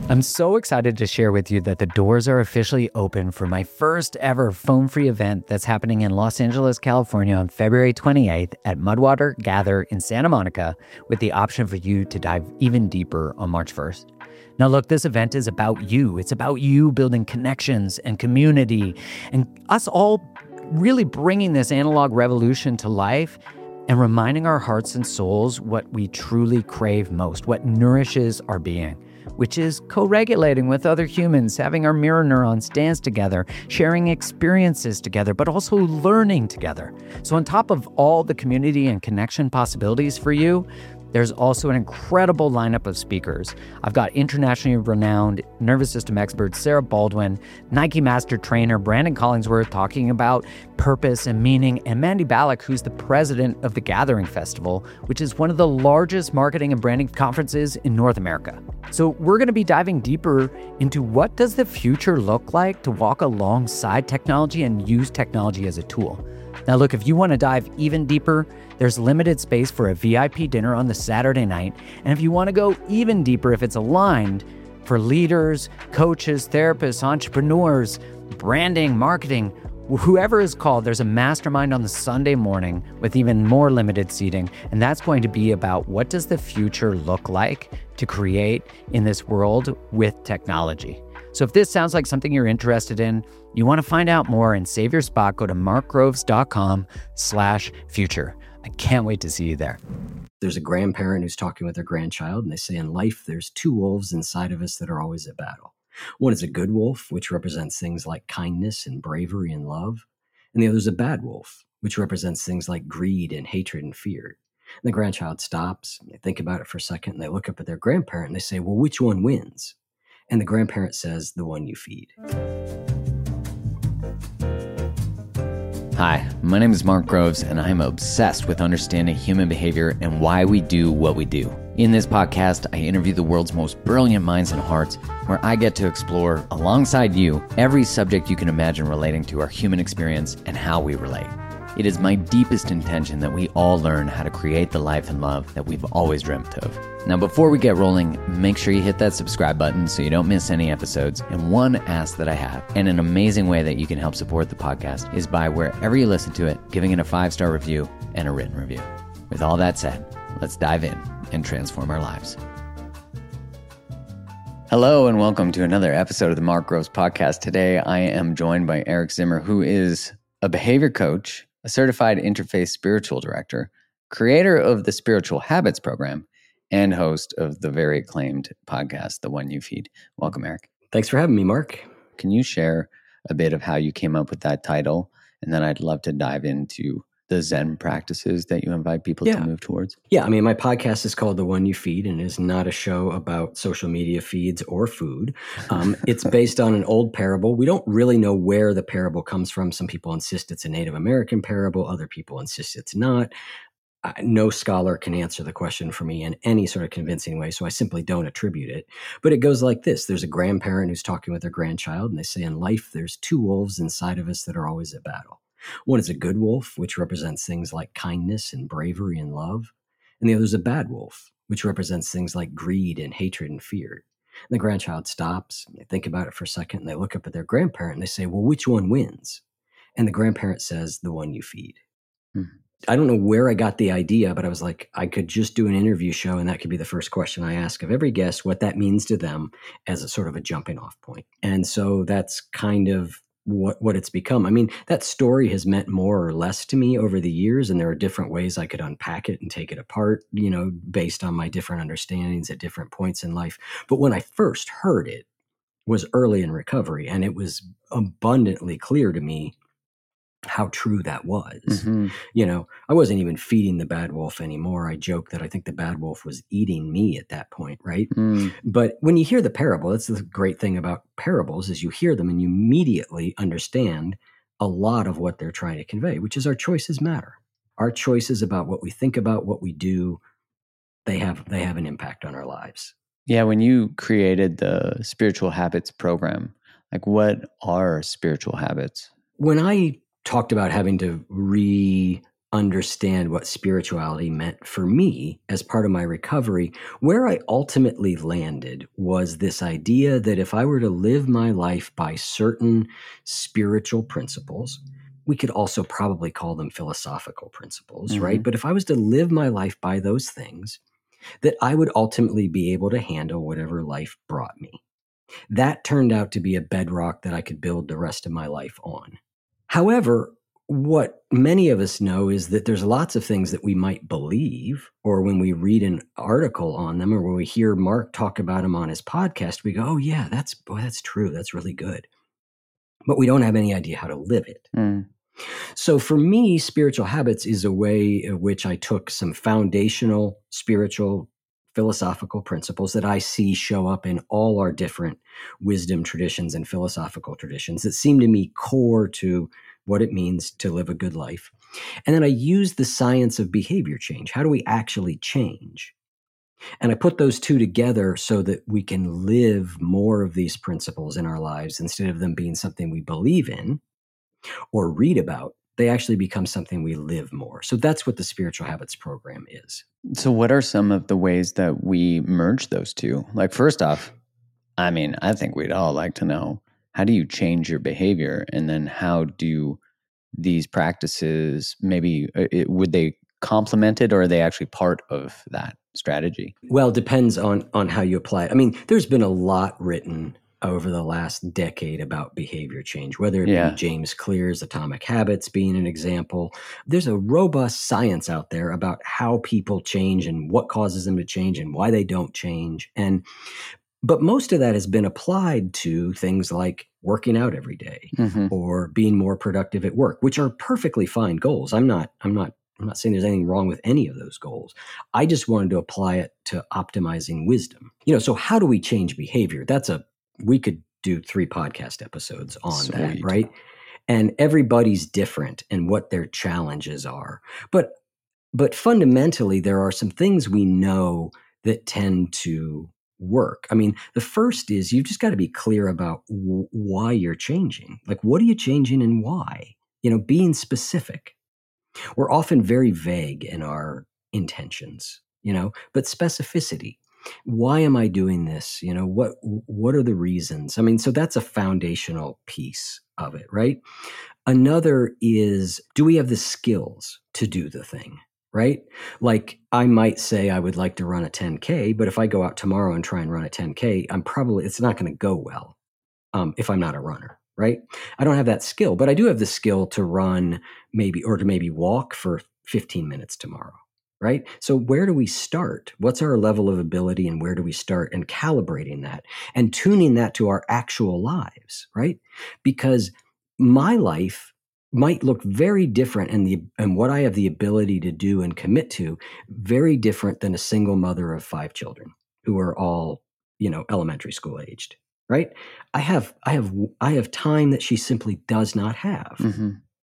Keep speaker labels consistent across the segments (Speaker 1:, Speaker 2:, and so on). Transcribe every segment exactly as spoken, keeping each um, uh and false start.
Speaker 1: I'm so excited to share with you that the doors are officially open for my first ever phone-free event that's happening in Los Angeles, California on February twenty-eighth at Mudwater Gather in Santa Monica, with the option for you to dive even deeper on March first. Now look, this event is about you. It's about you building connections and community and us all really bringing this analog revolution to life and reminding our hearts and souls what we truly crave most, what nourishes our being, which is co-regulating with other humans, having our mirror neurons dance together, sharing experiences together, but also learning together. So on top of all the community and connection possibilities for you, there's also an incredible lineup of speakers. I've got internationally renowned nervous system expert Sarah Baldwin, Nike master trainer Brandon Collingsworth talking about purpose and meaning, and Mandy Ballack, who's the president of the Gathering Festival, which is one of the largest marketing and branding conferences in North America. So we're going to be diving deeper into what does the future look like to walk alongside technology and use technology as a tool. Now look, if you want to dive even deeper, there's limited space for a V I P dinner on the Saturday night. And if you want to go even deeper, if it's aligned for leaders, coaches, therapists, entrepreneurs, branding, marketing, whoever is called, there's a mastermind on the Sunday morning with even more limited seating. And that's going to be about what does the future look like to create in this world with technology. So if this sounds like something you're interested in, you want to find out more and save your spot, go to markgroves.com slash future. I can't wait to see you there.
Speaker 2: There's a grandparent who's talking with their grandchild, and they say in life, there's two wolves inside of us that are always at battle. One is a good wolf, which represents things like kindness and bravery and love. And the other is a bad wolf, which represents things like greed and hatred and fear. And the grandchild stops, and they think about it for a second, and they look up at their grandparent and they say, well, which one wins? And the grandparent says, the one you feed.
Speaker 3: Hi, my name is Mark Groves, and I'm obsessed with understanding human behavior and why we do what we do. In this podcast, I interview the world's most brilliant minds and hearts, where I get to explore, alongside you, every subject you can imagine relating to our human experience and how we relate. It is my deepest intention that we all learn how to create the life and love that we've always dreamt of. Now, before we get rolling, make sure you hit that subscribe button so you don't miss any episodes. And one ask that I have, and an amazing way that you can help support the podcast, is by wherever you listen to it, giving it a five-star review and a written review. With all that said, let's dive in and transform our lives. Hello, and welcome to another episode of the Mark Groves Podcast. Today, I am joined by Eric Zimmer, who is a behavior coach, a certified interfaith spiritual director, creator of the Spiritual Habits program, and host of the very acclaimed podcast, The One You Feed. Welcome, Eric.
Speaker 2: Thanks for having me, Mark.
Speaker 3: Can you share a bit of how you came up with that title? And then I'd love to dive into the Zen practices that you invite people
Speaker 2: yeah.
Speaker 3: to move towards.
Speaker 2: Yeah, I mean, my podcast is called The One You Feed, and is not a show about social media feeds or food. Um, it's based on an old parable. We don't really know where the parable comes from. Some people insist it's a Native American parable. Other people insist it's not. Uh, no scholar can answer the question for me in any sort of convincing way, so I simply don't attribute it. But it goes like this. There's a grandparent who's talking with their grandchild, and they say in life, there's two wolves inside of us that are always at battle. One is a good wolf, which represents things like kindness and bravery and love. And the other is a bad wolf, which represents things like greed and hatred and fear. And the grandchild stops, and they think about it for a second, and they look up at their grandparent and they say, well, which one wins? And the grandparent says, the one you feed. Mm-hmm. I don't know where I got the idea, but I was like, I could just do an interview show, and that could be the first question I ask of every guest, what that means to them as a sort of a jumping off point. And so that's kind of what what it's become. I mean, that story has meant more or less to me over the years, and there are different ways I could unpack it and take it apart, you know, based on my different understandings at different points in life. But when I first heard it was early in recovery, and it was abundantly clear to me how true that was. Mm-hmm. You know, I wasn't even feeding the bad wolf anymore. I joke that I think the bad wolf was eating me at that point, right? Mm. But when you hear the parable, that's the great thing about parables, is you hear them and you immediately understand a lot of what they're trying to convey, which is our choices matter. Our choices about what we think about, what we do, they have they have an impact on our lives.
Speaker 3: Yeah, when you created the Spiritual Habits program, like what are spiritual habits?
Speaker 2: When I talked about having to re understand what spirituality meant for me as part of my recovery, where I ultimately landed was this idea that if I were to live my life by certain spiritual principles, we could also probably call them philosophical principles, mm-hmm. right? But if I was to live my life by those things, that I would ultimately be able to handle whatever life brought me. That turned out to be a bedrock that I could build the rest of my life on. However, what many of us know is that there's lots of things that we might believe, or when we read an article on them, or when we hear Mark talk about them on his podcast, we go, oh yeah, that's, boy, that's true. That's really good. But we don't have any idea how to live it. Mm. So for me, spiritual habits is a way in which I took some foundational spiritual philosophical principles that I see show up in all our different wisdom traditions and philosophical traditions that seem to me core to what it means to live a good life. And then I use the science of behavior change. How do we actually change? And I put those two together so that we can live more of these principles in our lives instead of them being something we believe in or read about. They actually become something we live more. So that's what the Spiritual Habits program is.
Speaker 3: So what are some of the ways that we merge those two? Like, first off, I mean, I think we'd all like to know, how do you change your behavior? And then how do these practices, maybe, it, would they complement it, or are they actually part of that strategy?
Speaker 2: Well, it depends on, on how you apply it. I mean, there's been a lot written over the last decade about behavior change, whether it yeah. be James Clear's Atomic Habits being an example. There's a robust science out there about how people change and what causes them to change and why they don't change. And but most of that has been applied to things like working out every day mm-hmm. or being more productive at work, which are perfectly fine goals. I'm not, I'm not, I'm not saying there's anything wrong with any of those goals. I just wanted to apply it to optimizing wisdom. You know, so how do we change behavior? That's a we could do three podcast episodes on Sweet. that, right? And everybody's different and what their challenges are. But but fundamentally, there are some things we know that tend to work. I mean, the first is you've just got to be clear about w- why you're changing. Like, what are you changing and why? You know, being specific. We're often very vague in our intentions, you know, but specificity. Why am I doing this? You know, what what are the reasons? I mean, so that's a foundational piece of it, right? Another is, do we have the skills to do the thing, right? Like, I might say I would like to run a ten K, but if I go out tomorrow and try and run a ten K, I'm probably, it's not going to go well um, if I'm not a runner, right? I don't have that skill, but I do have the skill to run maybe, or to maybe walk for fifteen minutes tomorrow. Right? So where do we start? What's our level of ability and where do we start? And calibrating that and tuning that to our actual lives, right? Because my life might look very different and the and what I have the ability to do and commit to very different than a single mother of five children who are all, you know, elementary school aged, right? I have I have I have time that she simply does not have. Mm-hmm.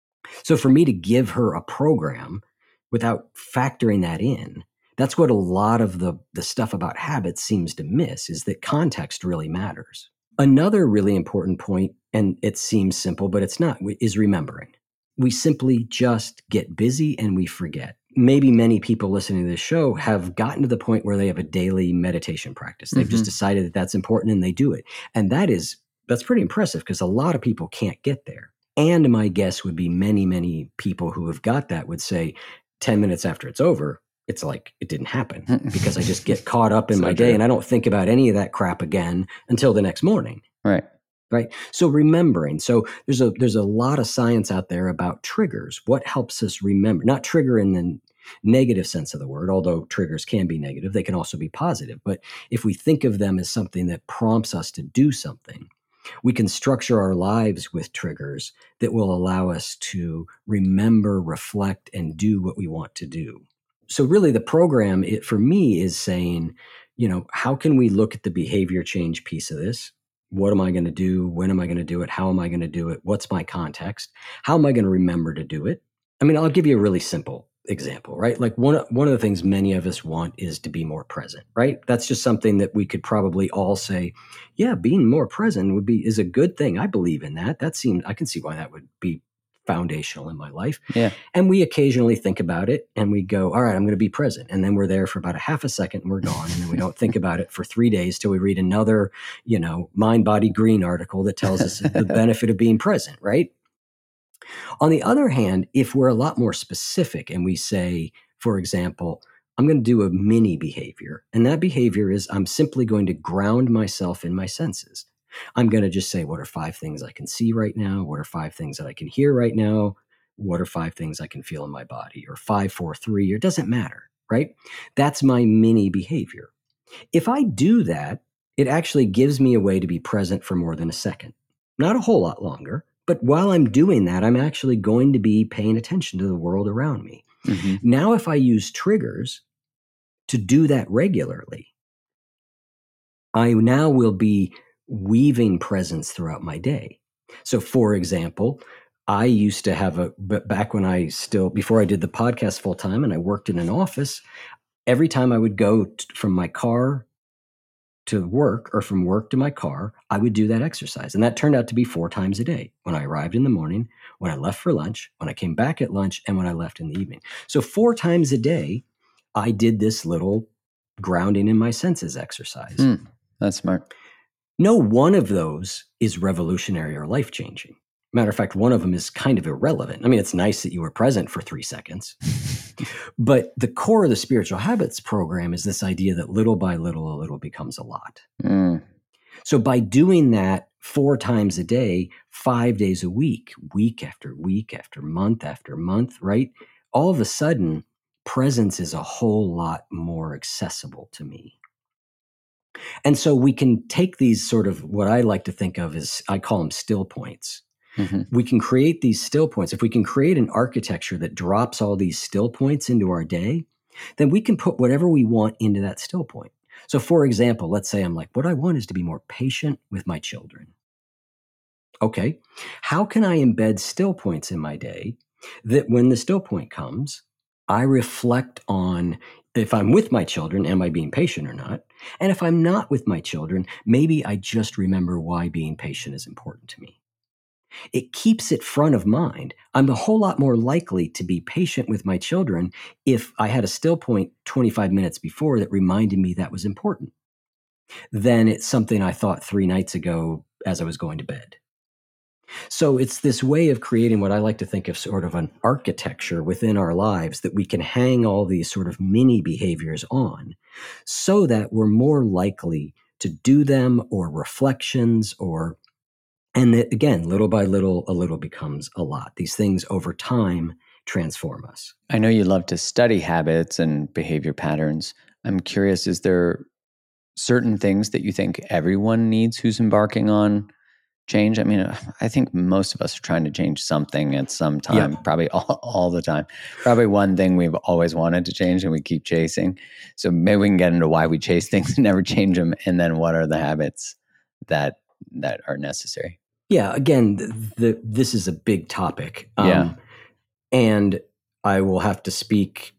Speaker 2: So for me to give her a program without factoring that in, that's what a lot of the, the stuff about habits seems to miss, is that context really matters. Another really important point, and it seems simple, but it's not, is remembering. We simply just get busy and we forget. Maybe many people listening to this show have gotten to the point where they have a daily meditation practice. They've mm-hmm. just decided that that's important and they do it. And that is, that's pretty impressive because a lot of people can't get there. And my guess would be many, many people who have got that would say, ten minutes after it's over, it's like it didn't happen because I just get caught up in so my day true. And I don't think about any of that crap again until the next morning.
Speaker 3: Right.
Speaker 2: Right. So remembering. So there's a there's a lot of science out there about triggers. What helps us remember? Not trigger in the negative sense of the word, although triggers can be negative. They can also be positive. But if we think of them as something that prompts us to do something, we can structure our lives with triggers that will allow us to remember, reflect, and do what we want to do. So really the program, it, for me, is saying, you know, how can we look at the behavior change piece of this? What am I going to do? When am I going to do it? How am I going to do it? What's my context? How am I going to remember to do it? I mean, I'll give you a really simple example, right? Like one, one of the things many of us want is to be more present, right? That's just something that we could probably all say, yeah, being more present would be, is a good thing. I believe in that. That seems, I can see why that would be foundational in my life.
Speaker 3: Yeah.
Speaker 2: And we occasionally think about it and we go, all right, I'm going to be present. And then we're there for about a half a second and we're gone. And then we don't think about it for three days till we read another, you know, Mind Body Green article that tells us the benefit of being present, right? On the other hand, if we're a lot more specific and we say, for example, I'm going to do a mini behavior, and that behavior is I'm simply going to ground myself in my senses. I'm going to just say, what are five things I can see right now? What are five things that I can hear right now? What are five things I can feel in my body? Or five, four, three, or it doesn't matter, right? That's my mini behavior. If I do that, it actually gives me a way to be present for more than a second. Not a whole lot longer, but while I'm doing that, I'm actually going to be paying attention to the world around me. Mm-hmm. Now, if I use triggers to do that regularly, I now will be weaving presence throughout my day. So, for example, I used to have a, back when I still, before I did the podcast full time and I worked in an office, every time I would go t- from my car to work or from work to my car, I would do that exercise. And that turned out to be four times a day. When I arrived in the morning, when I left for lunch, when I came back at lunch, and when I left in the evening. So four times a day, I did this little grounding in my senses exercise.
Speaker 3: Mm, that's smart.
Speaker 2: No one of those is revolutionary or life-changing. Matter of fact, one of them is kind of irrelevant. I mean, it's nice that you were present for three seconds. But the core of the Spiritual Habits program is this idea that little by little, a little becomes a lot.
Speaker 3: Mm.
Speaker 2: So by doing that four times a day, five days a week, week after week after month after month, right? All of a sudden, presence is a whole lot more accessible to me. And so we can take these sort of what I like to think of as, I call them still points. Mm-hmm. We can create these still points. If we can create an architecture that drops all these still points into our day, then we can put whatever we want into that still point. So for example, let's say I'm like, what I want is to be more patient with my children. Okay, how can I embed still points in my day that when the still point comes, I reflect on if I'm with my children, am I being patient or not? And if I'm not with my children, maybe I just remember why being patient is important to me. It keeps it front of mind. I'm a whole lot more likely to be patient with my children if I had a still point twenty-five minutes before that reminded me that was important than it's something I thought three nights ago as I was going to bed. So it's this way of creating what I like to think of sort of an architecture within our lives that we can hang all these sort of mini behaviors on so that we're more likely to do them or reflections or And that, again, little by little, a little becomes a lot. These things over time transform us.
Speaker 3: I know you love to study habits and behavior patterns. I'm curious, is there certain things that you think everyone needs who's embarking on change? I mean, I think most of us are trying to change something at some time, yeah. probably all, all the time. Probably one thing we've always wanted to change and we keep chasing. So maybe we can get into why we chase things and never change them. And then what are the habits that that are necessary?
Speaker 2: Yeah, again, the, the, this is a big topic. Um,
Speaker 3: yeah.
Speaker 2: And I will have to speak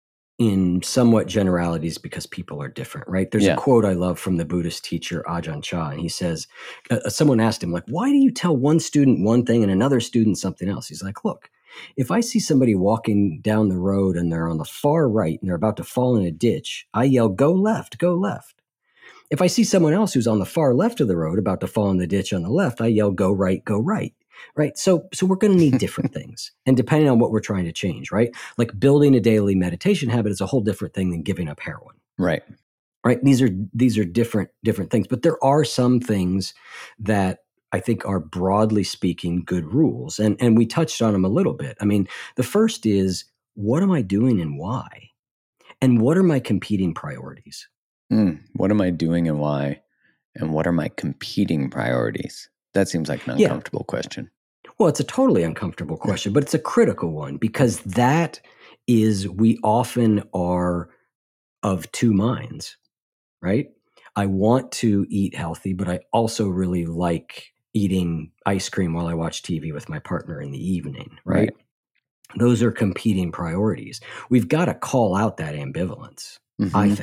Speaker 2: in somewhat generalities because people are different, right? There's
Speaker 3: yeah.
Speaker 2: a quote I love from the Buddhist teacher Ajahn Chah, and he says, uh, someone asked him, like, why do you tell one student one thing and another student something else? He's like, look, if I see somebody walking down the road and they're on the far right and they're about to fall in a ditch, I yell, go left, go left. If I see someone else who's on the far left of the road about to fall in the ditch on the left, I yell, go right, go right, right? So so we're going to need different things. And depending on what we're trying to change, right? Like building a daily meditation habit is a whole different thing than giving up heroin.
Speaker 3: Right.
Speaker 2: Right. These are these are different, different things. But there are some things that I think are broadly speaking good rules. And, and we touched on them a little bit. I mean, the first is, what am I doing and why? And what are my competing priorities?
Speaker 3: Mm, what am I doing and why? And what are my competing priorities? That seems like an uncomfortable yeah. question.
Speaker 2: Well, it's a totally uncomfortable question, but it's a critical one because that is, we often are of two minds, right? I want to eat healthy, but I also really like eating ice cream while I watch T V with my partner in the evening, right? right. Those are competing priorities. We've got to call out that ambivalence, mm-hmm. I think.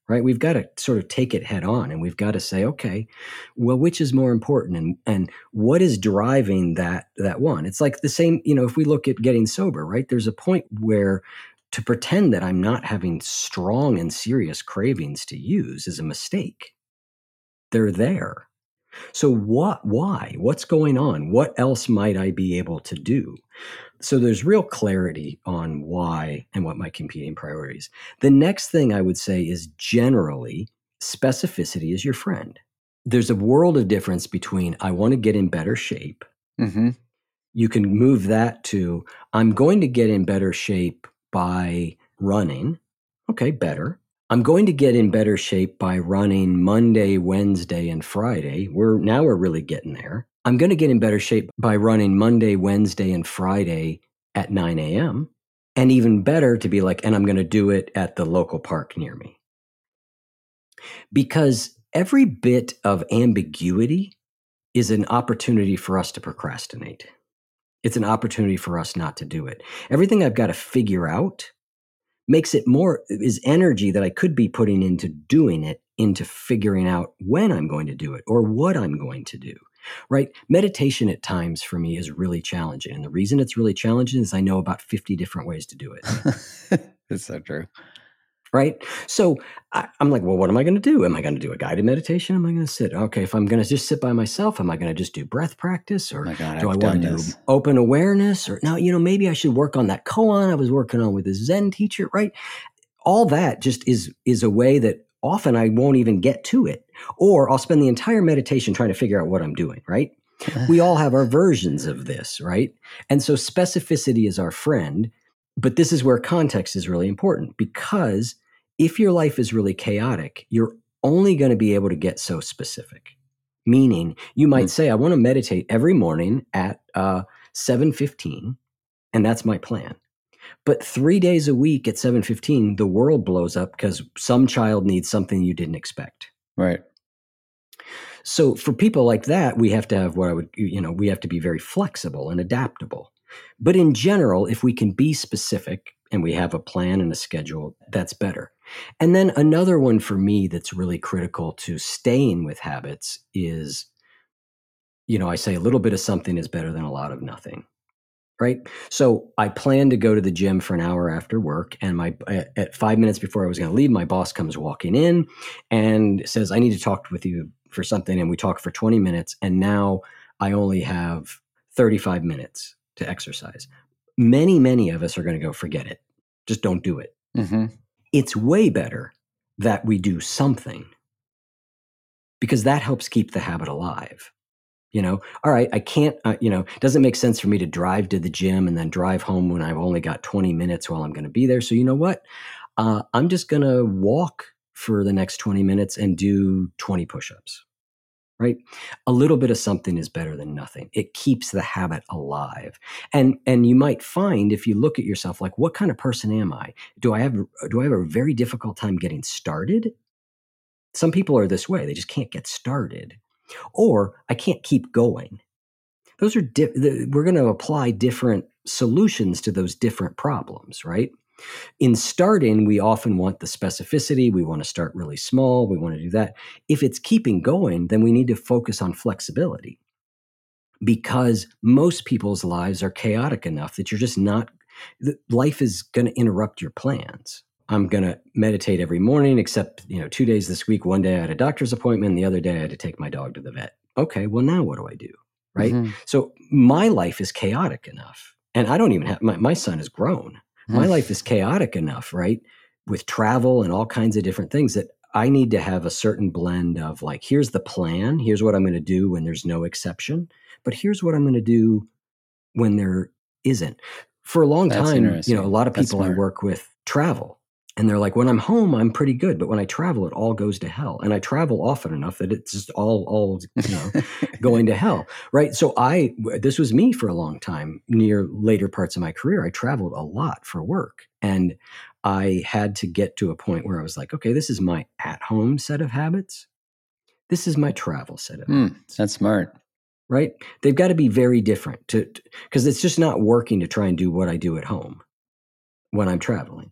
Speaker 2: right? We've got to sort of take it head on, and we've got to say, okay, well, which is more important, and and what is driving that that one? It's like the same, you know, if we look at getting sober, right? There's a point where to pretend that I'm not having strong and serious cravings to use is a mistake. They're there. So what, why, what's going on? What else might I be able to do? So there's real clarity on why and what my competing priorities. The next thing I would say is generally specificity is your friend. There's a world of difference between I want to get in better shape.
Speaker 3: Mm-hmm.
Speaker 2: You can move that to I'm going to get in better shape by running. Okay, better. I'm going to get in better shape by running Monday, Wednesday, and Friday. We're now we're really getting there. I'm going to get in better shape by running Monday, Wednesday, and Friday at nine a.m. And even better to be like, and I'm going to do it at the local park near me. Because every bit of ambiguity is an opportunity for us to procrastinate. It's an opportunity for us not to do it. Everything I've got to figure out makes it more, is energy that I could be putting into doing it, into figuring out when I'm going to do it or what I'm going to do. Right? Meditation at times for me is really challenging. And the reason it's really challenging is I know about fifty different ways to do it.
Speaker 3: It's so true.
Speaker 2: Right? So I, I'm like, well, what am I going to do? Am I going to do a guided meditation? Am I going to sit? Okay, if I'm going to just sit by myself, am I going to just do breath practice? Or
Speaker 3: Oh my God,
Speaker 2: do
Speaker 3: I've
Speaker 2: I want to
Speaker 3: done
Speaker 2: do
Speaker 3: this.
Speaker 2: open awareness? Or now, you know, maybe I should work on that koan I was working on with the Zen teacher, right? All that just is is a way that often I won't even get to it. Or I'll spend the entire meditation trying to figure out what I'm doing, right? We all have our versions of this, right? And so specificity is our friend, but this is where context is really important, because if your life is really chaotic, you're only going to be able to get so specific. Meaning you might
Speaker 3: Mm.
Speaker 2: say, I want to meditate every morning at uh, seven fifteen, and that's my plan. But three days a week at seven fifteen, the world blows up because some child needs something you didn't expect.
Speaker 3: Right.
Speaker 2: So for people like that, we have to have what I would, you know, we have to be very flexible and adaptable. But in general, if we can be specific and we have a plan and a schedule, that's better. And then another one for me that's really critical to staying with habits is, you know, I say a little bit of something is better than a lot of nothing. Right. So I plan to go to the gym for an hour after work. And my at five minutes before I was going to leave, my boss comes walking in and says, I need to talk with you for something. And we talk for twenty minutes. And now I only have thirty-five minutes to exercise. Many, many of us are going to go, forget it. Just don't do it.
Speaker 3: Mm-hmm.
Speaker 2: It's way better that we do something, because that helps keep the habit alive. You know, all right, I can't, uh, you know, it doesn't make sense for me to drive to the gym and then drive home when I've only got twenty minutes while I'm going to be there. So you know what? Uh, I'm just going to walk for the next twenty minutes and do twenty push-ups, right? A little bit of something is better than nothing. It keeps the habit alive. And and you might find, if you look at yourself, like, what kind of person am I? Do I have, do I have a very difficult time getting started? Some people are this way. They just can't get started. Or I can't keep going. Those are di- the, we're going to apply different solutions to those different problems, right? In starting, we often want the specificity. We want to start really small. We want to do that. If it's keeping going, then we need to focus on flexibility, because most people's lives are chaotic enough that you're just not, life is going to interrupt your plans. I'm going to meditate every morning, except, you know, two days this week. One day I had a doctor's appointment, and the other day I had to take my dog to the vet. Okay, well, now what do I do? Right?
Speaker 3: Mm-hmm.
Speaker 2: So my life is chaotic enough. And I don't even have, my, my son is grown. My
Speaker 3: Mm.
Speaker 2: life is chaotic enough, right? With travel and all kinds of different things, that I need to have a certain blend of, like, here's the plan. Here's what I'm going to do when there's no exception. But here's what I'm going to do when there isn't. For a long
Speaker 3: That's
Speaker 2: time, you
Speaker 3: interesting.
Speaker 2: know, a lot of
Speaker 3: That's
Speaker 2: people I
Speaker 3: smart.
Speaker 2: work with travel. And they're like, when I'm home, I'm pretty good. But when I travel, it all goes to hell. And I travel often enough that it's just all, all you know, going to hell, right? So I, this was me for a long time. Near later parts of my career, I traveled a lot for work. And I had to get to a point where I was like, okay, this is my at-home set of habits. This is my travel set of
Speaker 3: Mm,
Speaker 2: habits.
Speaker 3: that's smart.
Speaker 2: Right? They've got to be very different, to because it's just not working to try and do what I do at home when I'm traveling.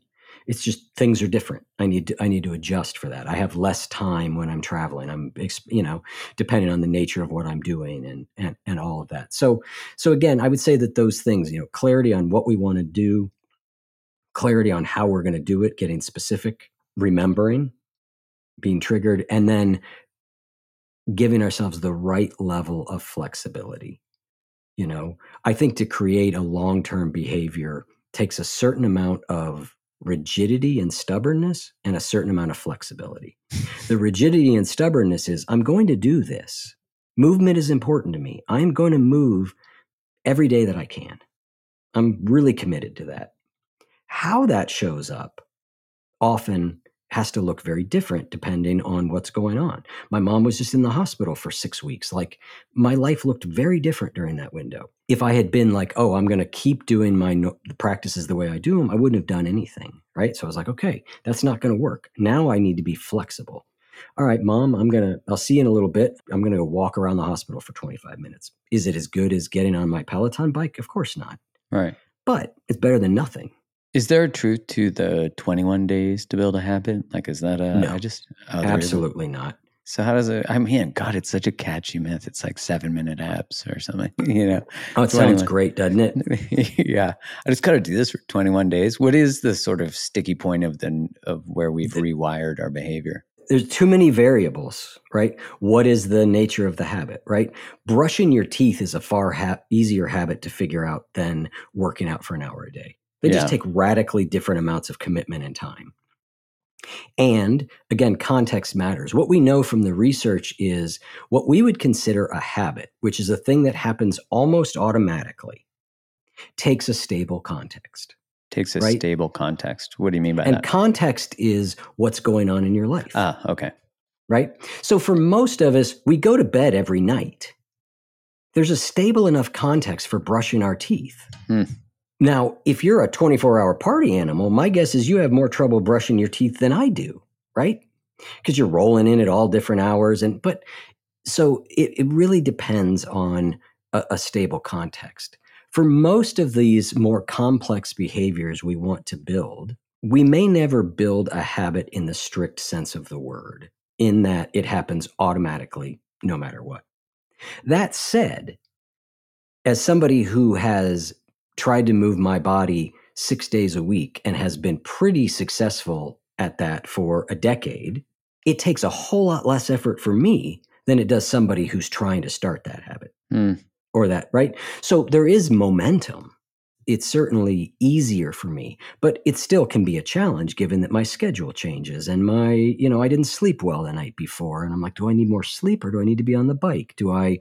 Speaker 2: It's just things are different. I need to, I need to adjust for that. I have less time when I'm traveling. I'm, you know, depending on the nature of what I'm doing and, and, and all of that. So, so again, I would say that those things, you know, clarity on what we want to do, clarity on how we're going to do it, getting specific, remembering, being triggered, and then giving ourselves the right level of flexibility. You know, I think to create a long-term behavior takes a certain amount of rigidity and stubbornness and a certain amount of flexibility. The rigidity and stubbornness is, I'm going to do this. Movement is important to me. I'm going to move every day that I can. I'm really committed to that. How that shows up often has to look very different depending on what's going on. My mom was just in the hospital for six weeks. Like, my life looked very different during that window. If I had been like, oh, I'm going to keep doing my no- the practices the way I do them, I wouldn't have done anything, right? So I was like, okay, that's not going to work. Now I need to be flexible. All right, Mom, I'm going to, I'll see you in a little bit. I'm going to go walk around the hospital for twenty-five minutes. Is it as good as getting on my Peloton bike? Of course not.
Speaker 3: Right.
Speaker 2: But it's better than nothing.
Speaker 3: Is there a truth to the twenty-one days to build a habit? Like, is that a,
Speaker 2: no,
Speaker 3: I just, oh,
Speaker 2: absolutely not.
Speaker 3: So how does it, I mean, God, it's such a catchy myth. It's like seven minute abs or something, you know?
Speaker 2: Oh, it sounds great, doesn't
Speaker 3: it? Yeah. I just got to do this for twenty-one days. What is the sort of sticky point of the, of where we've the, rewired our behavior?
Speaker 2: There's too many variables, right? What is the nature of the habit, right? Brushing your teeth is a far ha- easier habit to figure out than working out for an hour a day. They yeah. just take radically different amounts of commitment and time. And again, context matters. What we know from the research is what we would consider a habit, which is a thing that happens almost automatically, takes a stable context.
Speaker 3: Takes a
Speaker 2: right?
Speaker 3: stable context. What do you mean by
Speaker 2: and
Speaker 3: that?
Speaker 2: And context is what's going on in your life.
Speaker 3: Ah, okay.
Speaker 2: Right? So for most of us, we go to bed every night. There's a stable enough context for brushing our teeth.
Speaker 3: Hmm.
Speaker 2: Now, if you're a twenty-four hour party animal, my guess is you have more trouble brushing your teeth than I do, right? Because you're rolling in at all different hours. And but so it, it really depends on a, a stable context. For most of these more complex behaviors we want to build, we may never build a habit in the strict sense of the word, in that it happens automatically no matter what. That said, as somebody who has tried to move my body six days a week and has been pretty successful at that for a decade, it takes a whole lot less effort for me than it does somebody who's trying to start that habit
Speaker 3: mm.
Speaker 2: or that, right? So there is momentum. It's certainly easier for me, but it still can be a challenge given that my schedule changes and my, you know, I didn't sleep well the night before. And I'm like, do I need more sleep or do I need to be on the bike? Do I?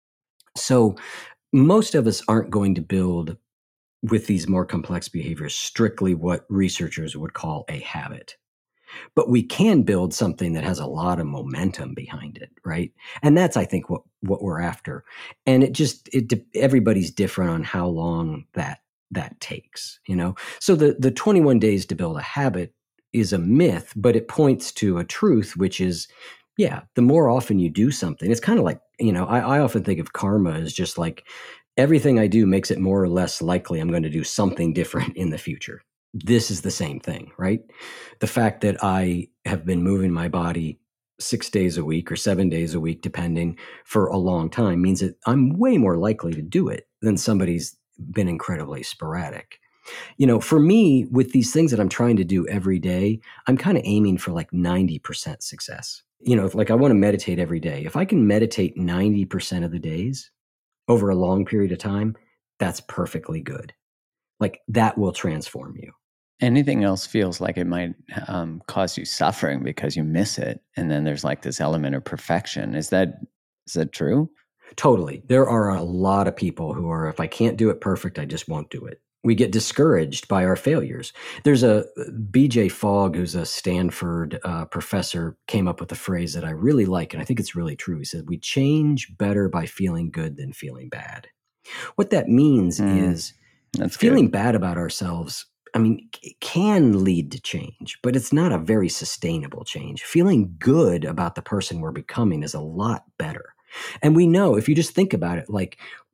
Speaker 2: So most of us aren't going to build with these more complex behaviors strictly what researchers would call a habit. But we can build something that has a lot of momentum behind it, right? And that's, I think, what, what we're after. And it just, it everybody's different on how long that that takes, you know? So the, the twenty-one days to build a habit is a myth, but it points to a truth, which is, yeah, the more often you do something, it's kind of like, you know, I, I often think of karma as just like, everything I do makes it more or less likely I'm going to do something different in the future. This is the same thing, right? The fact that I have been moving my body six days a week or seven days a week, depending, for a long time means that I'm way more likely to do it than somebody's been incredibly sporadic. You know, for me, with these things that I'm trying to do every day, I'm kind of aiming for like ninety percent success. You know, like I want to meditate every day. If I can meditate ninety percent of the days, over a long period of time, that's perfectly good. Like that will transform you.
Speaker 3: Anything else feels like it might um, cause you suffering because you miss it. And then there's like this element of perfection. Is that, is that true?
Speaker 2: Totally. There are a lot of people who are, if I can't do it perfect, I just won't do it. We get discouraged by our failures. There's a B J Fogg, who's a Stanford uh, professor, came up with a phrase that I really like, and I think it's really true. He said, we change better by feeling good than feeling bad. What that means mm, is feeling good. bad about ourselves, I mean, it can lead to change, but it's not a very sustainable change. Feeling good about the person we're becoming is a lot better. And we know, if you just think about it, like,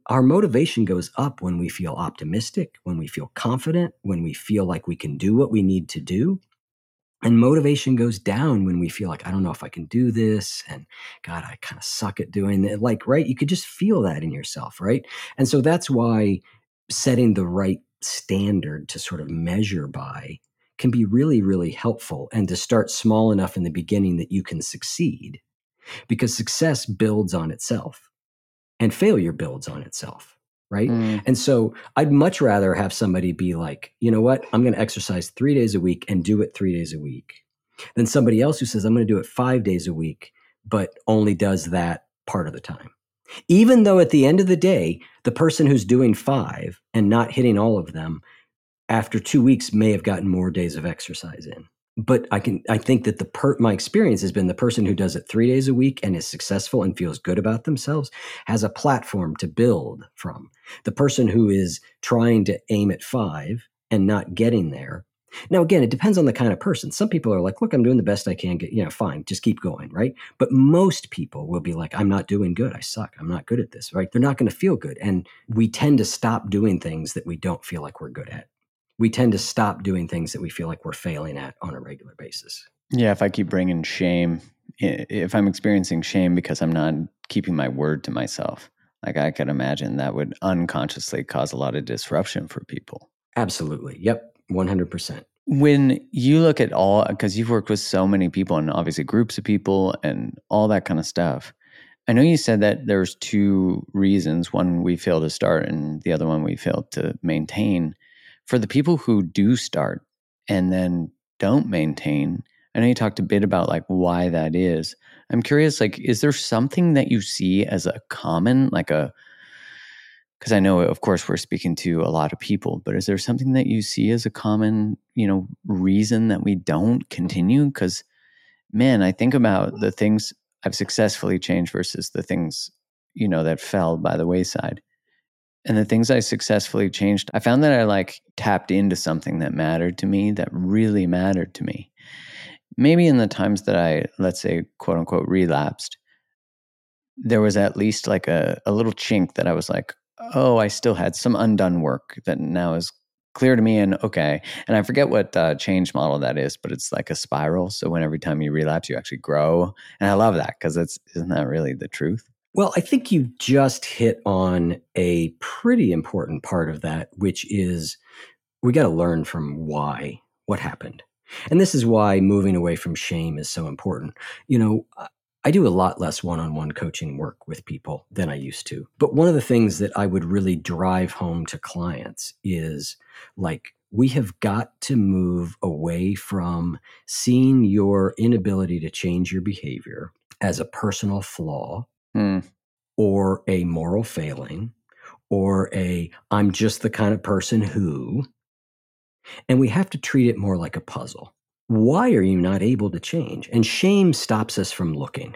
Speaker 2: our motivation goes up when we feel optimistic, when we feel confident, when we feel like we can do what we need to do. And motivation goes down when we feel like, I don't know if I can do this. And God, I kind of suck at doing it. Like, right? You could just feel that in yourself, right? And so that's why setting the right standard to sort of measure by can be really, really helpful, and to start small enough in the beginning that you can succeed, because success builds on itself and failure builds on itself. Right. Mm. And so I'd much rather have somebody be like, you know what, I'm going to exercise three days a week and do it three days a week, than somebody else who says, I'm going to do it five days a week, but only does that part of the time. Even though at the end of the day, the person who's doing five and not hitting all of them after two weeks may have gotten more days of exercise in. But I can, I think that the per, my experience has been the person who does it three days a week and is successful and feels good about themselves has a platform to build from. The person who is trying to aim at five and not getting there. Now, again, it depends on the kind of person. Some people are like, look, I'm doing the best I can. Get, you know, fine, just keep going, right? But most people will be like, I'm not doing good. I suck. I'm not good at this, right? They're not going to feel good. And we tend to stop doing things that we don't feel like we're good at. We tend to stop doing things that we feel like we're failing at on a regular basis.
Speaker 3: Yeah, if I keep bringing shame, if I'm experiencing shame because I'm not keeping my word to myself, like I could imagine that would unconsciously cause a lot of disruption for people.
Speaker 2: Absolutely. Yep. one hundred percent.
Speaker 3: When you look at all, because you've worked with so many people and obviously groups of people and all that kind of stuff, I know you said that there's two reasons. One, we fail to start, and the other one, we fail to maintain. For the people who do start and then don't maintain, I know you talked a bit about like why that is. I'm curious, like, is there something that you see as a common, like a, because I know, of course, we're speaking to a lot of people, but is there something that you see as a common, you know, reason that we don't continue? Because, man, I think about the things I've successfully changed versus the things, you know, that fell by the wayside. And the things I successfully changed, I found that I like tapped into something that mattered to me, that really mattered to me. Maybe in the times that I, let's say, quote unquote, relapsed, there was at least like a, a little chink that I was like, oh, I still had some undone work that now is clear to me and okay. And I forget what uh, change model that is, but it's like a spiral. So when every time you relapse, you actually grow. And I love that because it's, isn't that really the truth?
Speaker 2: Well, I think you just hit on a pretty important part of that, which is we got to learn from why, what happened. And this is why moving away from shame is so important. You know, I do a lot less one-on-one coaching work with people than I used to. But one of the things that I would really drive home to clients is like, we have got to move away from seeing your inability to change your behavior as a personal flaw. Mm. Or a moral failing, or a, I'm just the kind of person who, and we have to treat it more like a puzzle. Why are you not able to change? And shame stops us from looking.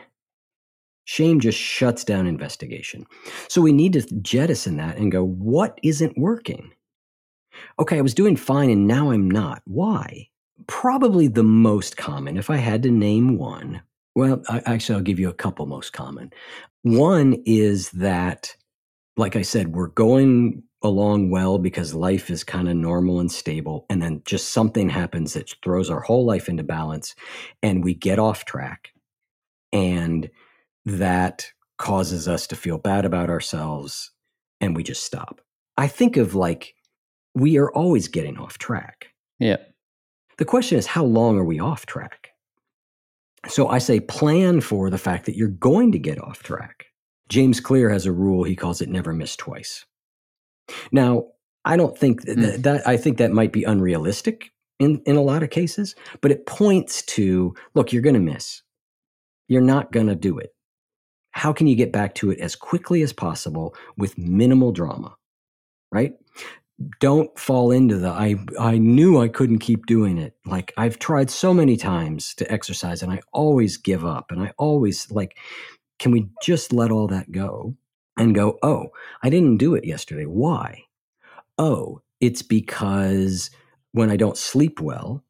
Speaker 2: Shame just shuts down investigation. So we need to jettison that and go, what isn't working? Okay, I was doing fine and now I'm not. Why? Probably the most common, if I had to name one, well, I, actually, I'll give you a couple most common. One is that, like I said, we're going along well because life is kind of normal and stable. And then just something happens that throws our whole life into balance and we get off track. And that causes us to feel bad about ourselves and we just stop. I think of like, we are always getting off track.
Speaker 3: Yeah.
Speaker 2: The question is, how long are we off track? So I say plan for the fact that you're going to get off track. James Clear has a rule. He calls it never miss twice. Now, I don't think that, mm. that I think that might be unrealistic in, in a lot of cases, but it points to, look, you're going to miss. You're not going to do it. How can you get back to it as quickly as possible with minimal drama, right? Don't fall into the, I, I knew I couldn't keep doing it. Like I've tried so many times to exercise and I always give up and I always like, can we just let all that go and go, oh, I didn't do it yesterday. Why? Oh, it's because when I don't sleep well,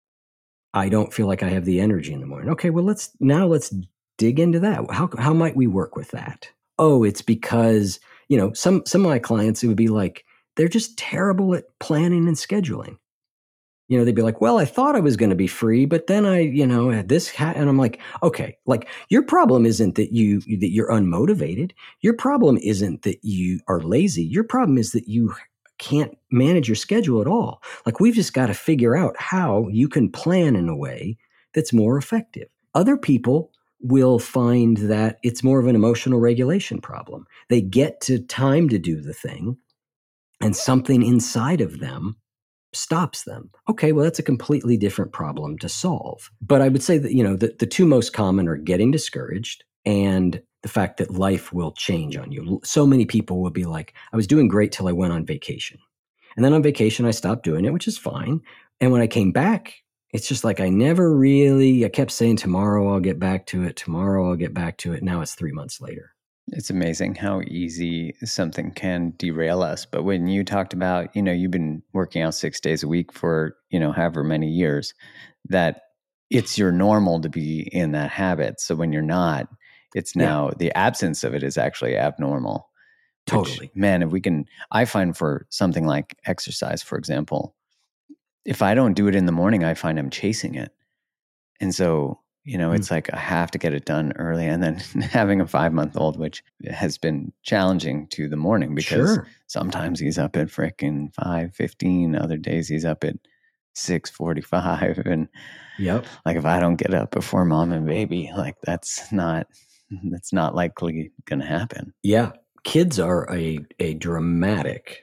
Speaker 2: I don't feel like I have the energy in the morning. Okay, well, let's, now let's dig into that. How, how might we work with that? Oh, it's because You know, some, some of my clients, it would be like, they're just terrible at planning and scheduling. You know, they'd be like, well, I thought I was going to be free, but then I, you know, had this hat. And I'm like, okay, like your problem isn't that you, that you're unmotivated. Your problem isn't that you are lazy. Your problem is that you can't manage your schedule at all. Like we've just got to figure out how you can plan in a way that's more effective. Other people will find that it's more of an emotional regulation problem. They get to time to do the thing and something inside of them stops them. Okay, well, that's a completely different problem to solve. But I would say that, you know, the, the two most common are getting discouraged and the fact that life will change on you. So many people will be like, I was doing great till I went on vacation. And then on vacation, I stopped doing it, which is fine. And when I came back, it's just like I never really, I kept saying, tomorrow I'll get back to it. Tomorrow I'll get back to it. Now it's three months later.
Speaker 3: It's amazing how easy something can derail us. But when you talked about, you know, you've been working out six days a week for, you know, however many years, that it's your normal to be in that habit. So when you're not, it's now yeah. the absence of it is actually abnormal.
Speaker 2: Totally.
Speaker 3: Which, man, if we can, I find for something like exercise, for example, if I don't do it in the morning, I find I'm chasing it. And so, you know, it's mm. like I have to get it done early. And then having a five month old, which has been challenging to the morning because
Speaker 2: sure.
Speaker 3: sometimes he's up at frickin' five fifteen. Other days he's up at six forty-five. And
Speaker 2: yep.
Speaker 3: like if I don't get up before mom and baby, like that's not, that's not likely going to happen.
Speaker 2: Yeah. Kids are a, a dramatic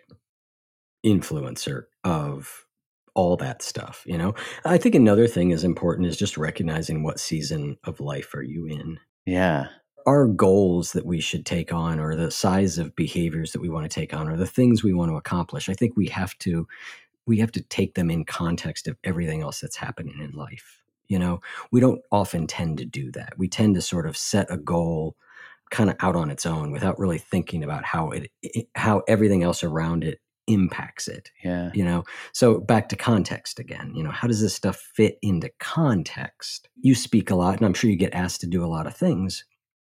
Speaker 2: influencer of all that stuff, you know? I think another thing is important is just recognizing what season of life are you in.
Speaker 3: Yeah.
Speaker 2: Our goals that we should take on or the size of behaviors that we want to take on or the things we want to accomplish, I think we have to we have to take them in context of everything else that's happening in life. You know, we don't often tend to do that. We tend to sort of set a goal kind of out on its own without really thinking about how it, it how everything else around it impacts it.
Speaker 3: Yeah.
Speaker 2: You know, so back to context again, you know, how does this stuff fit into context? You speak a lot and I'm sure you get asked to do a lot of things.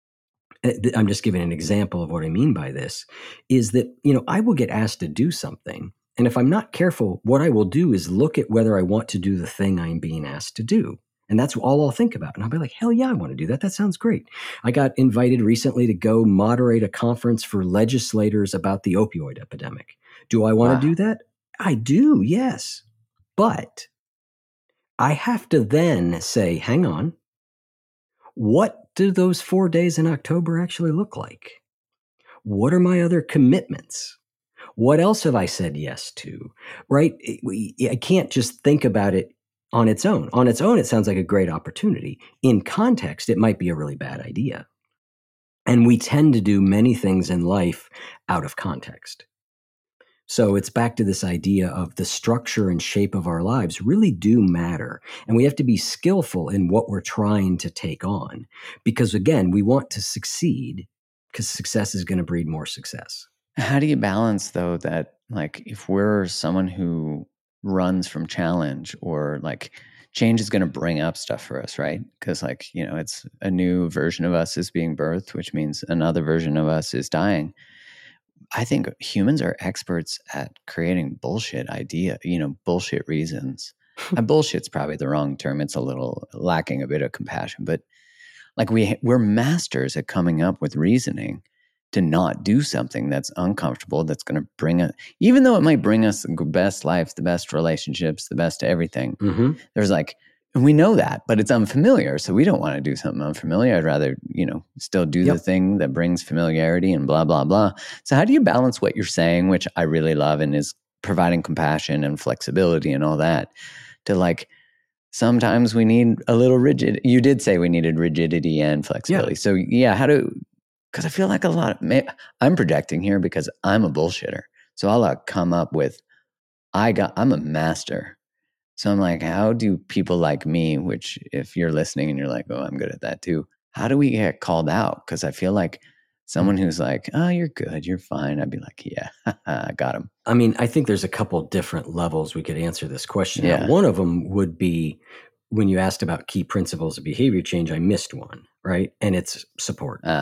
Speaker 2: I'm just giving an example of what I mean by this is that, you know, I will get asked to do something. And if I'm not careful, what I will do is look at whether I want to do the thing I'm being asked to do. And that's all I'll think about. And I'll be like, hell yeah, I want to do that. That sounds great. I got invited recently to go moderate a conference for legislators about the opioid epidemic. Do I want wow. to do that? I do, yes. But I have to then say, hang on, what do those four days in October actually look like? What are my other commitments? What else have I said yes to? Right? I can't just think about it on its own. On its own, it sounds like a great opportunity. In context, it might be a really bad idea. And we tend to do many things in life out of context. So it's back to this idea of the structure and shape of our lives really do matter. And we have to be skillful in what we're trying to take on. Because again, we want to succeed because success is going to breed more success.
Speaker 3: How do you balance though that like if we're someone who runs from challenge or like change is going to bring up stuff for us, right? Because like, you know, it's a new version of us is being birthed, which means another version of us is dying. I think humans are experts at creating bullshit idea, you know, bullshit reasons. And bullshit's probably the wrong term. It's a little lacking a bit of compassion, but like we, we're masters at coming up with reasoning to not do something that's uncomfortable, that's going to bring us, even though it might bring us the best life, the best relationships, the best everything.
Speaker 2: Mm-hmm.
Speaker 3: There's like, and we know that, but it's unfamiliar. So we don't want to do something unfamiliar. I'd rather, you know, still do yep. the thing that brings familiarity and blah, blah, blah. So how do you balance what you're saying, which I really love and is providing compassion and flexibility and all that, to like, sometimes we need a little rigid. You did say we needed rigidity and flexibility. Yeah. So yeah, how do, because I feel like a lot of, I'm projecting here because I'm a bullshitter. So I'll uh, come up with, I got, I'm a master. So I'm like, how do people like me, which if you're listening and you're like, oh, I'm good at that too. How do we get called out? Because I feel like someone who's like, oh, you're good, you're fine. I'd be like, yeah, I got him.
Speaker 2: I mean, I think there's a couple different levels we could answer this question.
Speaker 3: Yeah.
Speaker 2: Now, one of them would be when you asked about key principles of behavior change, I missed one, right? And it's support.
Speaker 3: Uh,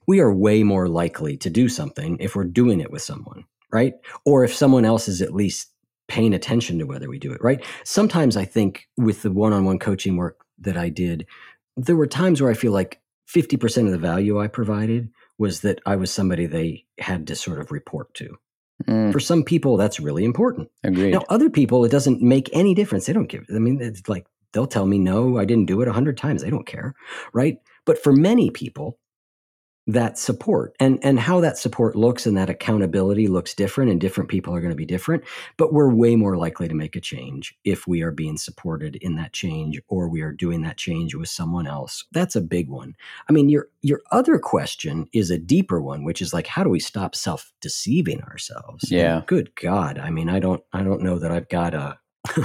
Speaker 2: we are way more likely to do something if we're doing it with someone, right? Or if someone else is at least paying attention to whether we do it, right? Sometimes I think with the one-on-one coaching work that I did, there were times where I feel like fifty percent of the value I provided was that I was somebody they had to sort of report to. Mm. For some people, that's really important.
Speaker 3: Agreed.
Speaker 2: Now, other people, it doesn't make any difference. They don't give, I mean, it's like, they'll tell me, no, I didn't do it a hundred times. They don't care, right? But for many people, that support and, and how that support looks and that accountability looks different, and different people are going to be different, but we're way more likely to make a change if we are being supported in that change, or we are doing that change with someone else. That's a big one. I mean, your, your other question is a deeper one, which is like, how do we stop self-deceiving ourselves?
Speaker 3: Yeah.
Speaker 2: And good God. I mean, I don't, I don't know that I've got a,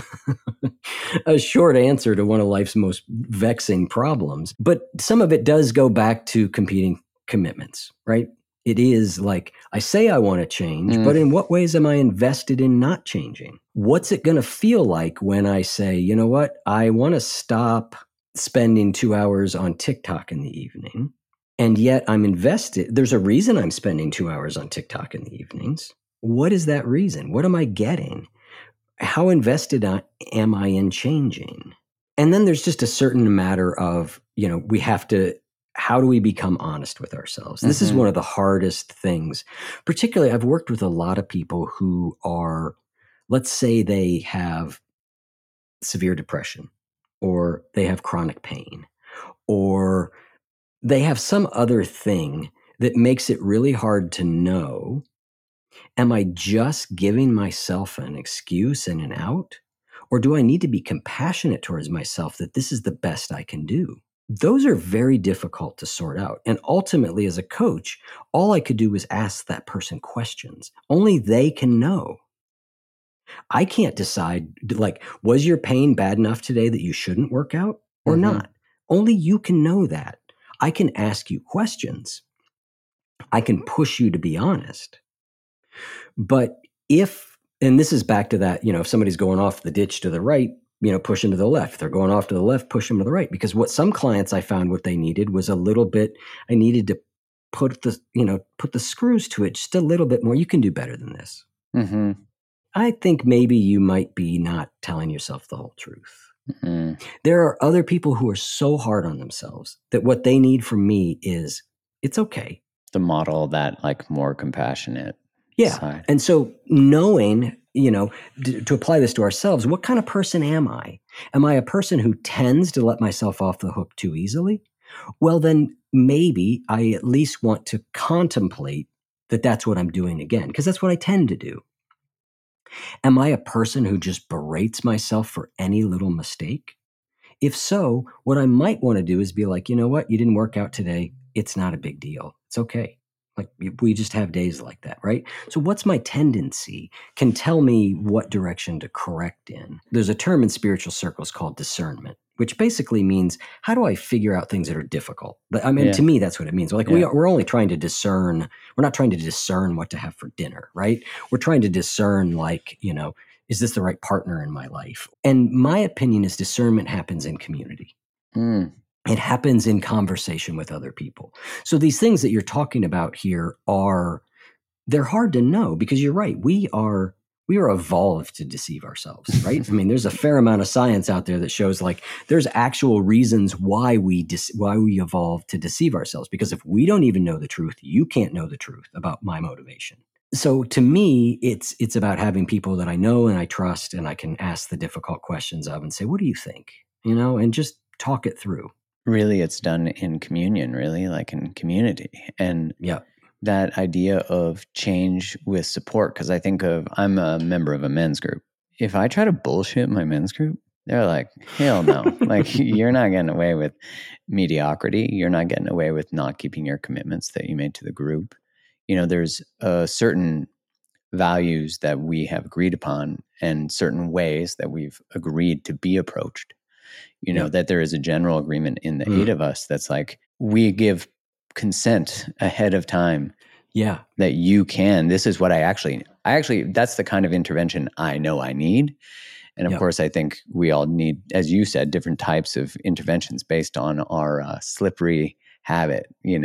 Speaker 2: a short answer to one of life's most vexing problems, but some of it does go back to competing commitments, right? It is like, I say I want to change, mm. but in what ways am I invested in not changing? What's it going to feel like when I say, you know what, I want to stop spending two hours on TikTok in the evening, and yet I'm invested. There's a reason I'm spending two hours on TikTok in the evenings. What is that reason? What am I getting? How invested am I in changing? And then there's just a certain matter of, you know, we have to, how do we become honest with ourselves? This mm-hmm. is one of the hardest things. Particularly, I've worked with a lot of people who are, let's say they have severe depression, or they have chronic pain, or they have some other thing that makes it really hard to know, am I just giving myself an excuse and an out? Or do I need to be compassionate towards myself that this is the best I can do? Those are very difficult to sort out. And ultimately, as a coach, all I could do was ask that person questions. Only they can know. I can't decide, like, was your pain bad enough today that you shouldn't work out or mm-hmm. not? Only you can know that. I can ask you questions. I can push you to be honest. But if, and this is back to that, you know, if somebody's going off the ditch to the right, you know, push them to the left. If they're going off to the left, push them to the right. Because what some clients I found what they needed was a little bit, I needed to put the, you know, put the screws to it just a little bit more. You can do better than this. Mm-hmm. I think maybe you might be not telling yourself the whole truth. Mm-hmm. There are other people who are so hard on themselves that what they need from me is, it's okay.
Speaker 3: The model that like more compassionate
Speaker 2: Yeah.
Speaker 3: side.
Speaker 2: And so knowing, you know, to, to apply this to ourselves, what kind of person am I? Am I a person who tends to let myself off the hook too easily? Well, then maybe I at least want to contemplate that that's what I'm doing again, because that's what I tend to do. Am I a person who just berates myself for any little mistake? If so, what I might want to do is be like, you know what? You didn't work out today. It's not a big deal. It's okay. Like, we just have days like that, right? So what's my tendency can tell me what direction to correct in. There's a term in spiritual circles called discernment, which basically means, how do I figure out things that are difficult? But I mean, yeah. to me, that's what it means. Like yeah. we are, we're only trying to discern. We're not trying to discern what to have for dinner, right? We're trying to discern, like, you know, is this the right partner in my life? And my opinion is discernment happens in community. Mm. It happens in conversation with other people. So these things that you're talking about here are, they're hard to know, because you're right. We are, we are evolved to deceive ourselves, right? I mean, there's a fair amount of science out there that shows like there's actual reasons why we, de- why we evolved to deceive ourselves. Because if we don't even know the truth, you can't know the truth about my motivation. So to me, it's, it's about having people that I know and I trust, and I can ask the difficult questions of and say, what do you think? You know, and just talk it through.
Speaker 3: Really, it's done in communion, really, like in community. And
Speaker 2: yeah.
Speaker 3: that idea of change with support, because I think of, I'm a member of a men's group. If I try to bullshit my men's group, they're like, hell no. Like, you're not getting away with mediocrity. You're not getting away with not keeping your commitments that you made to the group. You know, there's uh, certain values that we have agreed upon and certain ways that we've agreed to be approached. You know, yeah. that there is a general agreement in the mm. eight of us that's like, we give consent ahead of time.
Speaker 2: Yeah.
Speaker 3: That you can, this is what I actually, I actually, that's the kind of intervention I know I need. And of yep. course, I think we all need, as you said, different types of interventions based on our uh, slippery habit, you know,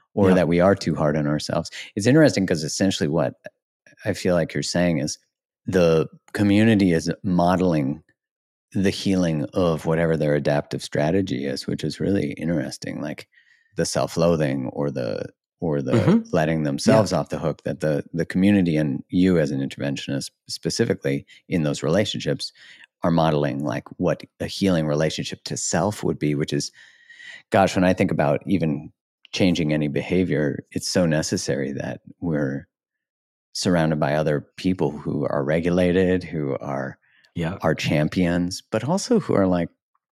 Speaker 3: or
Speaker 2: Yeah.
Speaker 3: that we are too hard on ourselves. It's interesting because essentially what I feel like you're saying is the community is modeling the healing of whatever their adaptive strategy is, which is really interesting. Like the self-loathing or the or the
Speaker 2: Mhm.
Speaker 3: letting themselves
Speaker 2: Yeah.
Speaker 3: off the hook, that the the community and you as an interventionist specifically in those relationships are modeling like what a healing relationship to self would be, which is, gosh, when I think about even changing any behavior, it's so necessary that we're surrounded by other people who are regulated, who are
Speaker 2: Yeah.
Speaker 3: are champions, but also who are like,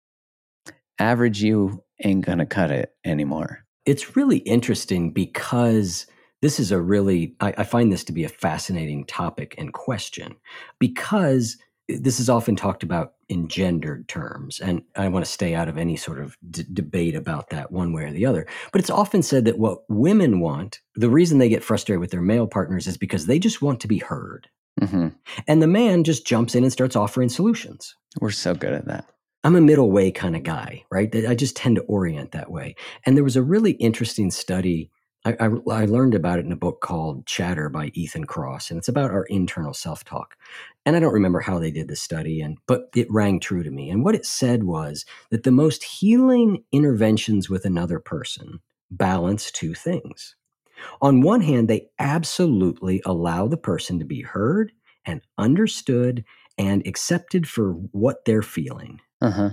Speaker 3: average you ain't gonna cut it anymore.
Speaker 2: It's really interesting because this is a really, I, I find this to be a fascinating topic and question, because this is often talked about in gendered terms. And I want to stay out of any sort of d- debate about that one way or the other. But it's often said that what women want, the reason they get frustrated with their male partners is because they just want to be heard.
Speaker 3: Mm-hmm.
Speaker 2: And the man just jumps in and starts offering solutions.
Speaker 3: We're so good at that.
Speaker 2: I'm a middle way kind of guy, right? I just tend to orient that way. And there was a really interesting study. I, I, I learned about it in a book called Chatter by Ethan Kross, and it's about our internal self-talk. And I don't remember how they did the study, and but it rang true to me. And what it said was that the most healing interventions with another person balance two things. On one hand, they absolutely allow the person to be heard and understood and accepted for what they're feeling.
Speaker 3: Uh-huh.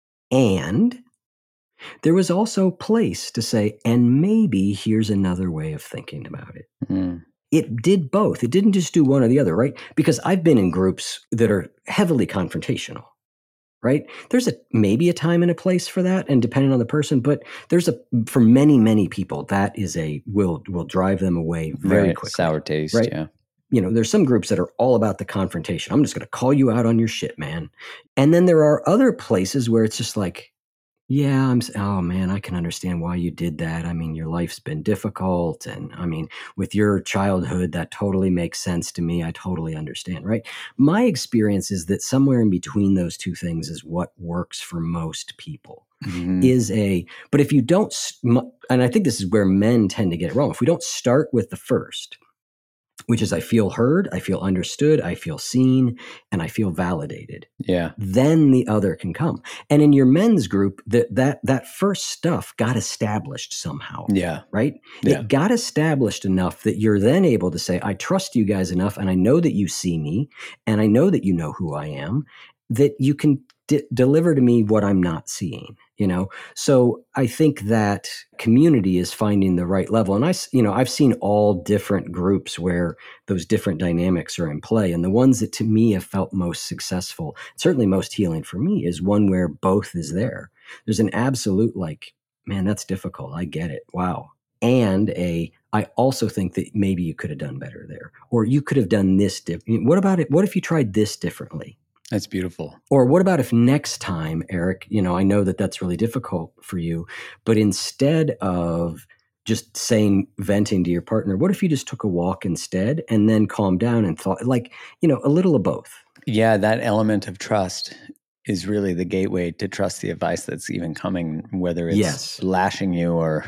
Speaker 2: And there was also place to say, and maybe here's another way of thinking about it.
Speaker 3: Mm.
Speaker 2: It did both. It didn't just do one or the other, right? Because I've been in groups that are heavily confrontational, right? There's a maybe a time and a place for that, and depending on the person, but there's a for many, many people that is a will will drive them away very
Speaker 3: Right.
Speaker 2: quickly.
Speaker 3: Sour taste,
Speaker 2: right?
Speaker 3: yeah.
Speaker 2: You know, there's some groups that are all about the confrontation. I'm just going to call you out on your shit, man. And then there are other places where it's just like, yeah, I'm, oh man, I can understand why you did that. I mean, your life's been difficult. And I mean, with your childhood, that totally makes sense to me. I totally understand, right? My experience is that somewhere in between those two things is what works for most people.
Speaker 3: Mm-hmm.
Speaker 2: Is a, but if you don't, and I think this is where men tend to get it wrong. If we don't start with the first, which is I feel heard, I feel understood, I feel seen, and I feel validated.
Speaker 3: Yeah.
Speaker 2: Then the other can come. And in your men's group, that that that first stuff got established somehow.
Speaker 3: Yeah.
Speaker 2: Right?
Speaker 3: Yeah.
Speaker 2: It got established enough that you're then able to say, I trust you guys enough, and I know that you see me, and I know that you know who I am, that you can d- deliver to me what I'm not seeing. You know, so I think that community is finding the right level. And I, you know, I've seen all different groups where those different dynamics are in play. And the ones that to me have felt most successful, certainly most healing for me, is one where both is there. There's an absolute like, man, that's difficult. I get it. Wow. And a, I also think that maybe you could have done better there, or you could have done this different. What about it? What if you tried this differently?
Speaker 3: That's beautiful.
Speaker 2: Or what about if next time, Eric, you know, I know that that's really difficult for you, but instead of just saying, venting to your partner, what if you just took a walk instead and then calmed down and thought, like, you know, a little of both?
Speaker 3: Yeah, that element of trust is really the gateway to trust the advice that's even coming, whether it's
Speaker 2: yes.
Speaker 3: lashing you or,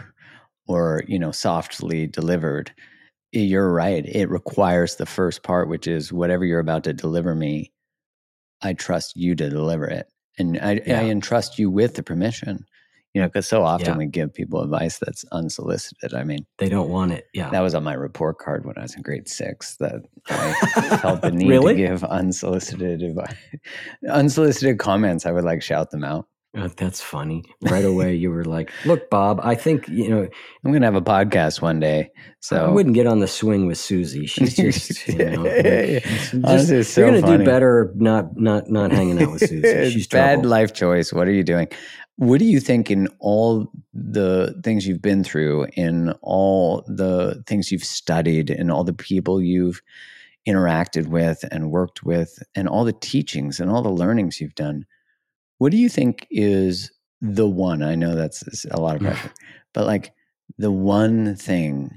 Speaker 3: or, you know, softly delivered. You're right. It requires the first part, which is whatever you're about to deliver me, I trust you to deliver it. And I,
Speaker 2: Yeah.
Speaker 3: I entrust you with the permission, you know, because so often
Speaker 2: Yeah.
Speaker 3: we give people advice that's unsolicited. I mean,
Speaker 2: They don't want it. Yeah.
Speaker 3: that was on my report card when I was in grade six, that I felt the need
Speaker 2: Really?
Speaker 3: to give unsolicited advice. Unsolicited comments. I would like shout them out.
Speaker 2: Oh, that's funny. Right away, you were like, look, Bob, I think, you know,
Speaker 3: I'm going to have a podcast one day. So
Speaker 2: I wouldn't get on the swing with Susie. She's just, you know, like, just,
Speaker 3: Honestly, it's so
Speaker 2: you're going to
Speaker 3: funny.
Speaker 2: do better not, not, not hanging out with Susie. She's
Speaker 3: Bad
Speaker 2: trouble.
Speaker 3: life choice. What are you doing? What do you think in all the things you've been through, in all the things you've studied, in all the people you've interacted with and worked with, and all the teachings and all the learnings you've done? What do you think is the one? I know that's a lot of pressure, but like the one thing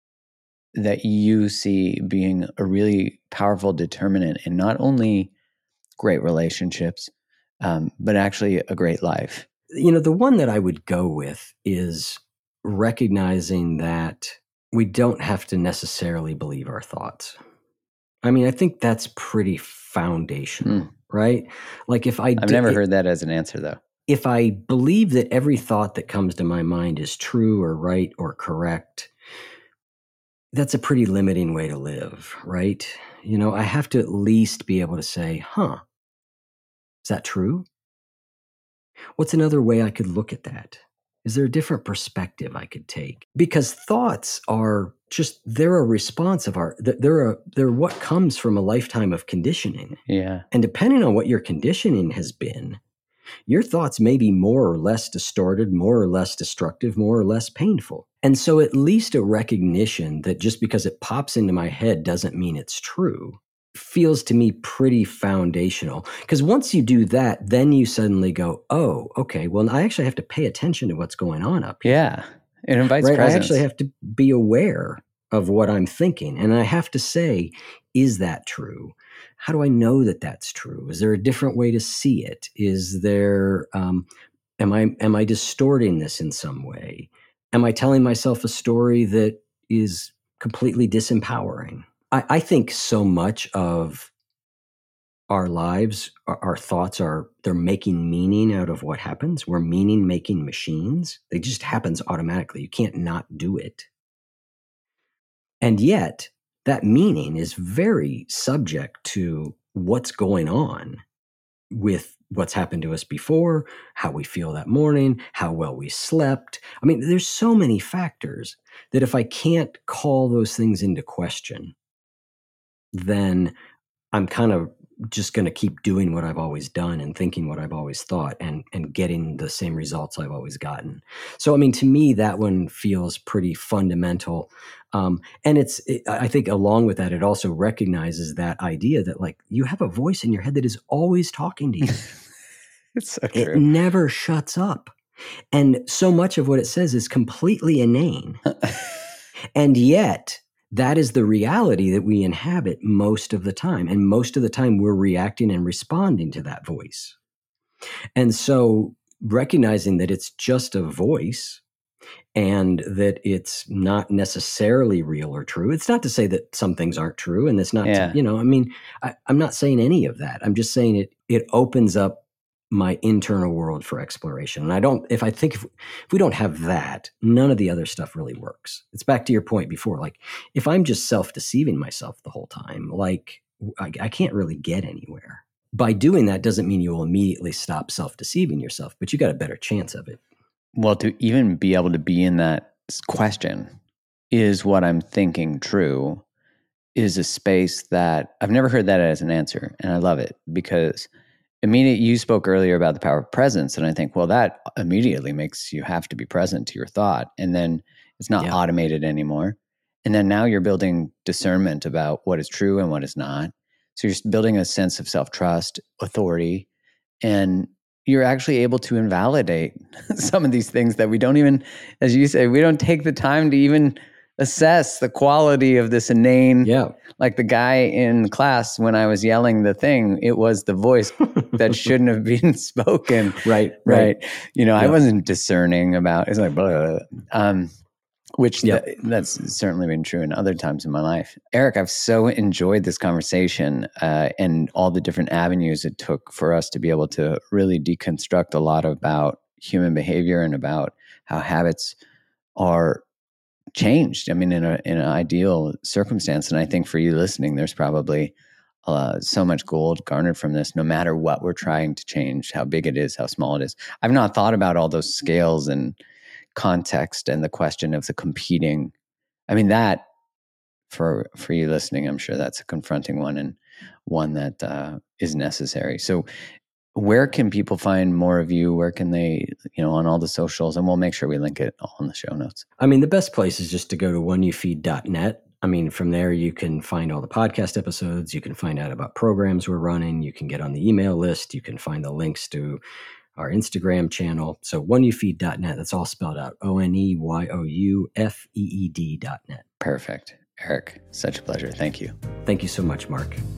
Speaker 3: that you see being a really powerful determinant in not only great relationships, um, but actually a great life?
Speaker 2: You know, the one that I would go with is recognizing that we don't have to necessarily believe our thoughts. I mean, I think that's pretty foundational, hmm. right? Like if I
Speaker 3: I've
Speaker 2: d-
Speaker 3: never
Speaker 2: it,
Speaker 3: heard that as an answer, though.
Speaker 2: If I believe that every thought that comes to my mind is true or right or correct, that's a pretty limiting way to live, right? You know, I have to at least be able to say, huh, is that true? What's another way I could look at that? Is there a different perspective I could take? Because thoughts are just, they're a response of our, they're a, they're what comes from a lifetime of conditioning.
Speaker 3: Yeah.
Speaker 2: And depending on what your conditioning has been, your thoughts may be more or less distorted, more or less destructive, more or less painful. And so at least a recognition that just because it pops into my head doesn't mean it's true feels to me pretty foundational. Because once you do that, then you suddenly go, oh, okay, well, I actually have to pay attention to what's going on up here.
Speaker 3: Yeah, it invites
Speaker 2: right?
Speaker 3: presence.
Speaker 2: I actually have to be aware of what I'm thinking. And I have to say, is that true? How do I know that that's true? Is there a different way to see it? Is there, um, am I, am I distorting this in some way? Am I telling myself a story that is completely disempowering? I, I think so much of our lives, our, our thoughts are, they're making meaning out of what happens. We're meaning making machines. It just happens automatically. You can't not do it. And yet, that meaning is very subject to what's going on with what's happened to us before, how we feel that morning, how well we slept. I mean, there's so many factors that if I can't call those things into question, then I'm kind of just going to keep doing what I've always done and thinking what I've always thought and and getting the same results I've always gotten. So, I mean, to me, that one feels pretty fundamental. Um, and it's, it, I think along with that, it also recognizes that idea that like you have a voice in your head that is always talking to you.
Speaker 3: It's so true.
Speaker 2: It never shuts up. And so much of what it says is completely inane. And yet, that is the reality that we inhabit most of the time. And most of the time, we're reacting and responding to that voice. And so recognizing that it's just a voice and that it's not necessarily real or true. It's not to say that some things aren't true. And it's not,
Speaker 3: yeah.
Speaker 2: to, you know, I mean, I, I'm not saying any of that. I'm just saying it, it opens up my internal world for exploration. And I don't, if I think if, if we don't have that, none of the other stuff really works. It's back to your point before. Like if I'm just self-deceiving myself the whole time, like I, I can't really get anywhere. By doing that doesn't mean you will immediately stop self-deceiving yourself, but you got a better chance of it.
Speaker 3: Well, to even be able to be in that question, is what I'm thinking true, is a space that I've never heard that as an answer. And I love it because immediately you spoke earlier about the power of presence. And I think, well, that immediately makes you have to be present to your thought. And then it's not yeah. automated anymore. And then now you're building discernment about what is true and what is not. So you're building a sense of self-trust, authority, and you're actually able to invalidate some of these things that we don't even, as you say, we don't take the time to even assess the quality of this inane,
Speaker 2: yeah.
Speaker 3: like the guy in class when I was yelling the thing, it was the voice that shouldn't have been spoken.
Speaker 2: Right,
Speaker 3: right.
Speaker 2: right.
Speaker 3: You know,
Speaker 2: yeah.
Speaker 3: I wasn't discerning about, it's like, blah, blah, blah. Um, which
Speaker 2: yep.
Speaker 3: th- that's certainly been true in other times in my life. Eric, I've so enjoyed this conversation uh, and all the different avenues it took for us to be able to really deconstruct a lot about human behavior and about how habits are changed. I mean, in a in an ideal circumstance. And I think for you listening, there's probably uh, so much gold garnered from this, no matter what we're trying to change, how big it is, how small it is. I've not thought about all those scales and context and the question of the competing. I mean, that for for you listening, I'm sure that's a confronting one and one that uh, is necessary. So where can people find more of you? Where can they, you know, on all the socials? And we'll make sure we link it all in the show notes.
Speaker 2: I mean, the best place is just to go to one you feed dot net. I mean, from there, you can find all the podcast episodes. You can find out about programs we're running. You can get on the email list. You can find the links to our Instagram channel. So one you feed dot net, that's all spelled out. O N E Y O U F E E D dot net.
Speaker 3: Perfect. Eric, such a pleasure. Thank you.
Speaker 2: Thank you so much, Mark.